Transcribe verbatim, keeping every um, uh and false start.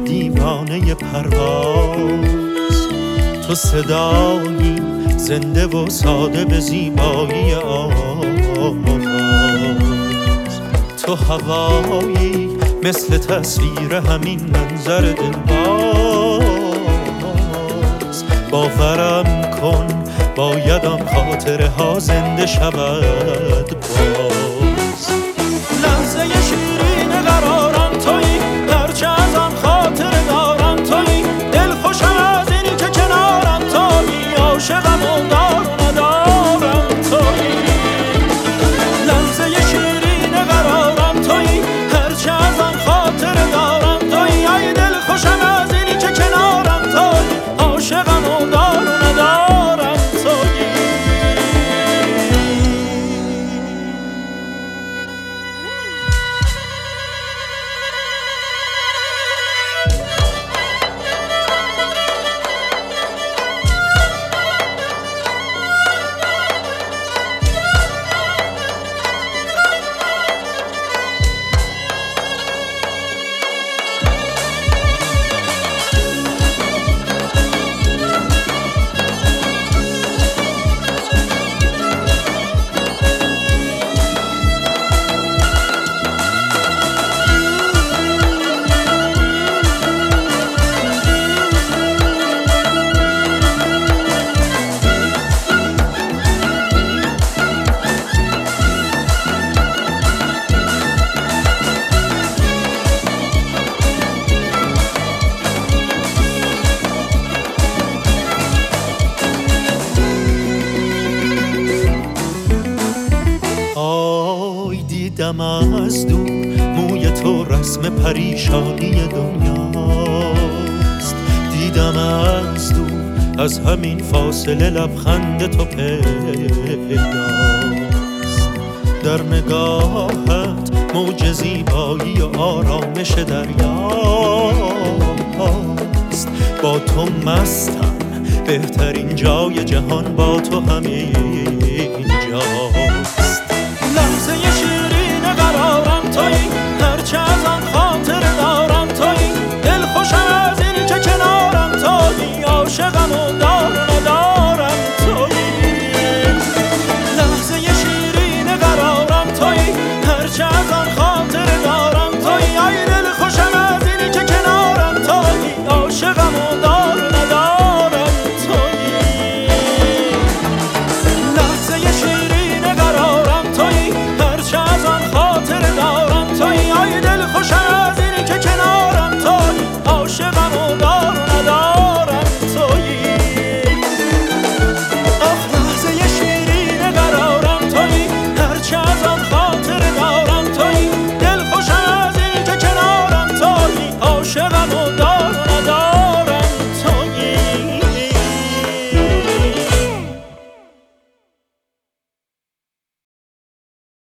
دیوانه پرواز، تو صدایی زنده و ساده به زیبایی آواز، تو هوایی مثل تصویر همین منظر دلباز. باورم کن باید آن خاطره ها زنده شود باز. لحظه شیرین قرارم تویی، هرچه از آن خاطره دارم تویی، دل خوشم از اینی که کنارم تویی، عاشقم و دار و ندارم تویی. لحظه شیرین قرارم تویی، هرچه از آن خاطره دارم تویی، ای دل خوشم از اینی که کنارم تویی، عاشقم و دار و ندارم تویی. دیدم از دور موی تو رسم پریشانی دنیاست، دیدم از دور از همین فاصله لبخند تو پیداست. در نگاهت موج زیبایی و آرامش دریاست. با تو مستم، بهترین جای جهان با تو همین جاست.